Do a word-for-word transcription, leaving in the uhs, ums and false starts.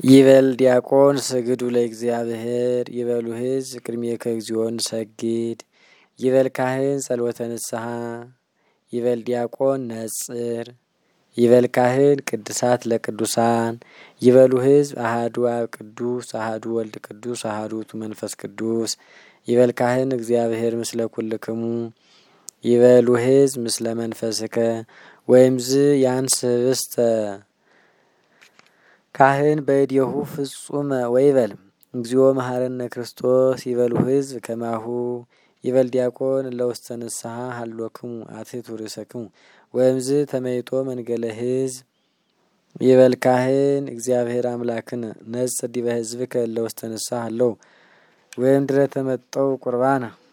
ይበል ዲያቆን ስግዱ ለእግዚአብሔር ይበሉ ሕዝብ ቅድሜከ እግዚኦን ሰግድ ይበል ካህን ጸሎተ ንስሐ ይበል ዲያቆን ነጽር ይበል ካህን ቅድሳት ለቅዱሳን ይበሉ ሕዝብ አሃዱ አብ ቅዱስ አሃዱ ወልድ ቅዱስ አሃዱ ውእቱ መንፈስ ቅዱስ ይበል ካህን እግዚአብሔር ምስለ ኩልክሙ ይበሉ ሕዝብ ምስለ መንፈስከ ወይምዝ ያንስ ህብስተ ካህን በእዴሁ ፍጹመ ወይበል እግዚኦ መሐረነ ክርስቶስ ይበሉ ሕዝብ ከማሁ ይበል ዲያቆን ለውስተ ንስሐ ሀሎክሙ አትሕቱ ርእሰክሙ ወይምዝ ተመይጦ መንገለ ሕዝብ ይበል ካህን እግዚአብሔር አምላክነ ነጽር ዲበ ሕዝብከ ለውስተ ንስሐ ሀለው ወይም ድረ ተመጠው ቁርባነ